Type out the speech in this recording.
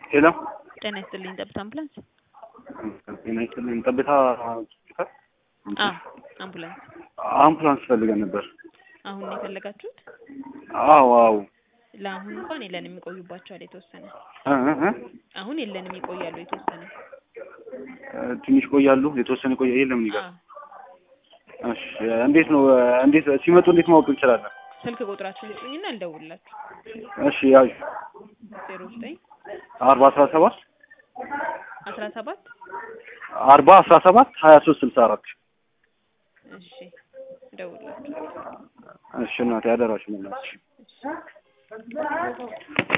ሄሎ ጤና ይስጥልኝ ጠብታ አምቡላንስ። ጤና ይስጥልኝ ጠብታ አምቡላንስ አምቡላንስ ፈልገን ነበር። አሁን ነው የፈለጋችሁት? አዎ ለአሁን እንኳን የለንም ይቆዩባቸዋል የተወሰነ። አሁን የለንም ይቆያሉ የተወሰነ። ትንሽ ቆያሉ የተወሰነ ቆያ የለም ይጋ። እሺ እንዴት ሲመጡ እንዴት ማወቅ እንችላለን? ስልክ ቁጥራችሁን ስጡኝና ልደውልላችሁ። እሺ ያዥ 09 40 17 17 40 17 23 64 እሺ ደውልላችሁ። እሺ እናቴ አደራሽ ነው። እሺ